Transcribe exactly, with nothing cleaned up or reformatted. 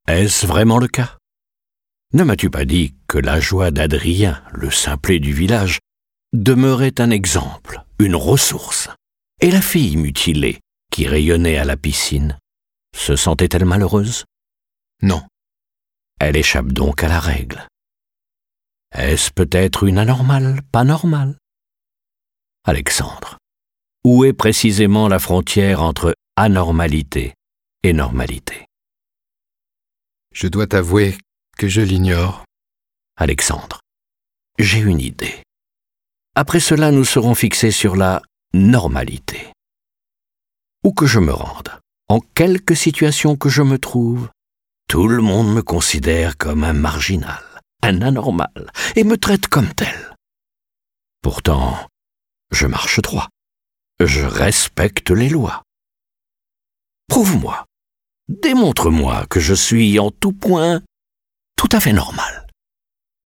Est-ce vraiment le cas? Ne m'as-tu pas dit que la joie d'Adrien, le simplet du village, demeurait un exemple, une ressource? Et la fille mutilée, qui rayonnait à la piscine, se sentait-elle malheureuse? Non. Elle échappe donc à la règle. Est-ce peut-être une anormale, pas normale? Alexandre, où est précisément la frontière entre anormalité et normalité? Je dois t'avouer que je l'ignore. Alexandre, j'ai une idée. Après cela, nous serons fixés sur la normalité. Où que je me rende, en quelque situation que je me trouve, tout le monde me considère comme un marginal, un anormal, et me traite comme tel. Pourtant, je marche droit. Je respecte les lois. Prouve-moi, démontre-moi que je suis en tout point tout à fait normal.